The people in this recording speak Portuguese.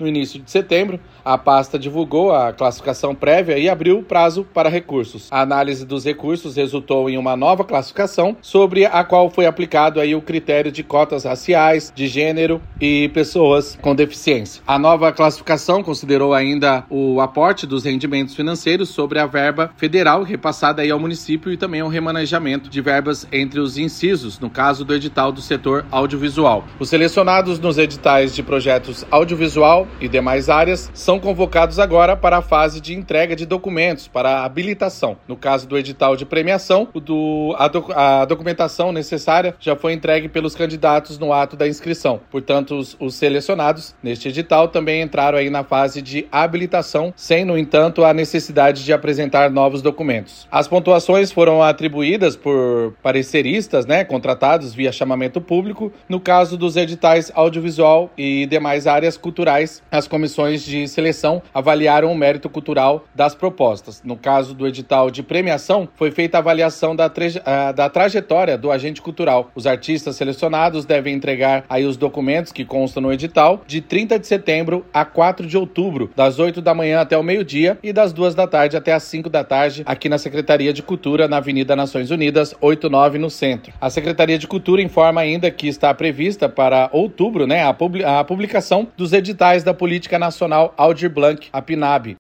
No início de setembro, a pasta divulgou a classificação prévia e abriu o prazo para recursos. A análise dos recursos resultou em uma nova classificação, sobre a qual foi aplicado aí o critério de cotas raciais, de gênero e pessoas com deficiência. A nova classificação considerou ainda o aporte dos rendimentos financeiros sobre a verba federal repassada aí ao município e também o remanejamento de verbas entre os incisos, no caso do edital do setor audiovisual. Os selecionados nos editais de projetos audiovisual e demais áreas são convocados agora para a fase de entrega de documentos para habilitação. No caso do edital de premiação, a documentação necessária já foi entregue pelos candidatos no ato da inscrição. Portanto, os selecionados neste edital também entraram aí na fase de habilitação, sem, no entanto, a necessidade de apresentar novos documentos. As pontuações foram atribuídas por pareceristas, contratados via chamamento público. No caso dos editais audiovisual e demais áreas culturais, as comissões de seleção avaliaram o mérito cultural das propostas. No caso do edital de premiação, foi feita a avaliação da trajetória do agente cultural. Os artistas selecionados devem entregar aí os documentos que constam no edital de 30 de setembro a 4 de outubro, das 8 da manhã até o meio-dia e das 2 da tarde até as 5 da tarde, aqui na Secretaria de Cultura, na Avenida Nações Unidas, 89, no centro. A Secretaria de Cultura informa ainda que está prevista para outubro, a publicação dos editais da Política Nacional Aldir Blanc, a PNAB.